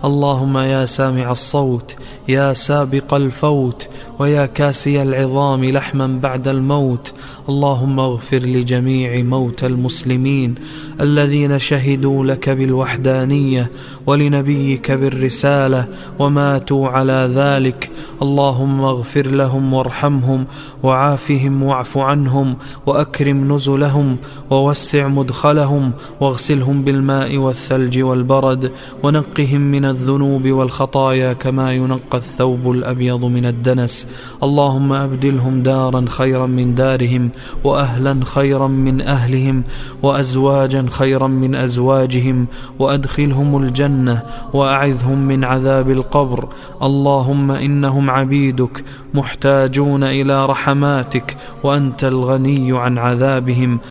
اللهم يا سامع الصوت، يا سابق الفوت، ويا كاسي العظام لحما بعد الموت، اللهم اغفر لجميع موتى المسلمين الذين شهدوا لك بالوحدانية ولنبيك بالرسالة وماتوا على ذلك، اللهم اغفر لهم وارحمهم وعافهم واعف عنهم وأكرم نزلهم ووسع مدخلهم واغسلهم بالماء والثلج والبرد ونقهم من الذنوب والخطايا كما ينقى الثوب الأبيض من الدنس، اللهم أبدلهم دارا خيرا من دارهم وأهلا خيرا من أهلهم وأزواجا خيرا من أزواجهم وأدخلهم الجنة وأعذهم من عذاب القبر، اللهم إنهم عبيدك محتاجون إلى رحماتك وأنت الغني عن عذابهم.